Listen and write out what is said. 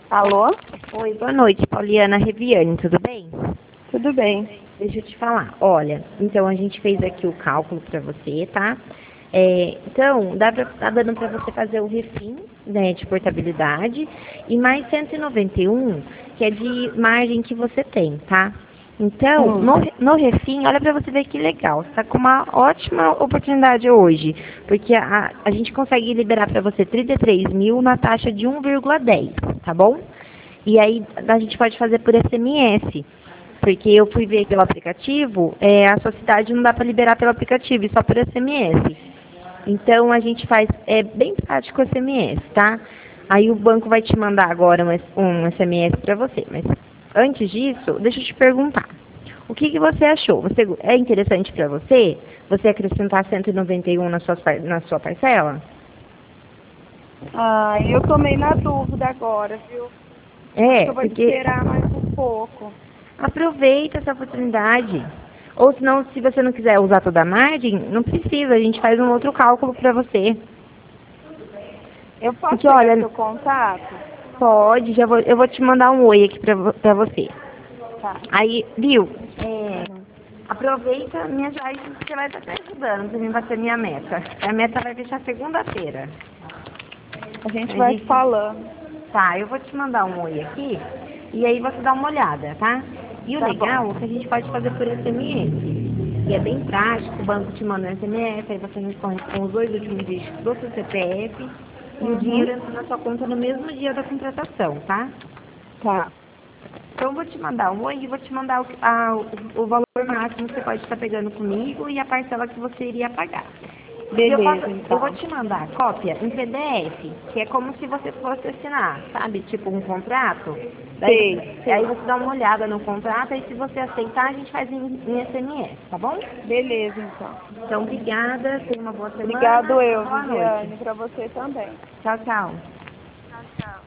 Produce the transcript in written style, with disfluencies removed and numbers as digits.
Alô? Oi, boa noite, Pauliana Reviane, tudo bem? Tudo bem. Deixa eu te falar. Olha, então a gente fez aqui o cálculo para você, tá? Então, tá dando para você fazer o refim, né, de portabilidade e mais 191, que é de margem que você tem, tá? Então, no refim, olha para você ver que legal. Você tá com uma ótima oportunidade hoje, porque a gente consegue liberar para você 33 mil na taxa de 1,10, tá bom? E aí a gente pode fazer por SMS, porque eu fui ver pelo aplicativo, a sua cidade não dá para liberar pelo aplicativo, e só por SMS. Então a gente faz, é bem prático o SMS, tá? Aí o banco vai te mandar agora um SMS para você, mas antes disso, deixa eu te perguntar. O que você achou? É interessante para você? Você acrescentar 191 na sua parcela? Ah, eu tô meio na dúvida agora, viu? Acho que eu vou Porque esperar mais um pouco. aproveita essa oportunidade. Ou senão, se você não quiser usar toda a margem, não precisa, a gente faz um outro cálculo para você. Eu posso Porque, pegar olha, seu contato? pode, eu vou te mandar um oi aqui pra você. Tá. Aí, viu? Uhum. Aproveita, me ajuda, aí você vai estar te ajudando pra mim bater minha meta. A meta vai fechar segunda-feira. A gente A vai gente, falando. tá, eu vou te mandar um oi aqui e aí você dá uma olhada, tá? E o Tá bom. legal é que a gente pode fazer por SMS. E é bem prático, o banco te manda um SMS, aí você responde com os dois últimos dígitos do seu CPF e o dinheiro Uhum. entra na sua conta no mesmo dia da contratação, tá? Tá. Então eu vou te mandar um oi e vou te mandar o valor máximo que você pode estar pegando comigo e a parcela que você iria pagar. E Beleza, eu vou então. te mandar a cópia em PDF, que é como se você fosse assinar, sabe? Tipo um contrato. Sei, Aí sei. você dá uma olhada no contrato e se você aceitar, a gente faz em SMS, tá bom? Beleza, então. Então, obrigada, tenha uma boa semana Obrigado e eu, boa noite. Viviane, pra você também. Tchau, tchau. Tchau, tchau.